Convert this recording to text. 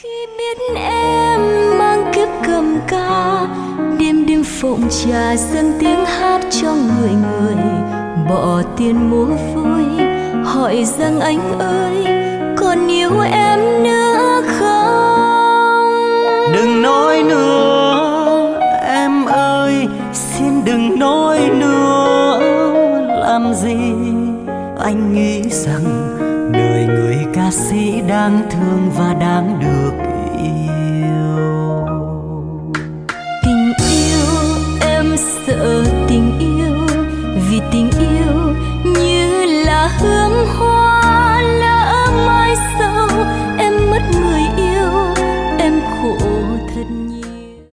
Khi biết em mang kiếp cầm ca, đêm đêm phụng trà dâng tiếng hát cho người người, bỏ tiền mua vui hỏi rằng anh ơi còn yêu em nữa không. Đừng nói nữa em ơi, xin đừng nói nữa. Làm gì anh nghĩ rằng đời người ca sĩ đáng thương và đáng được yêu.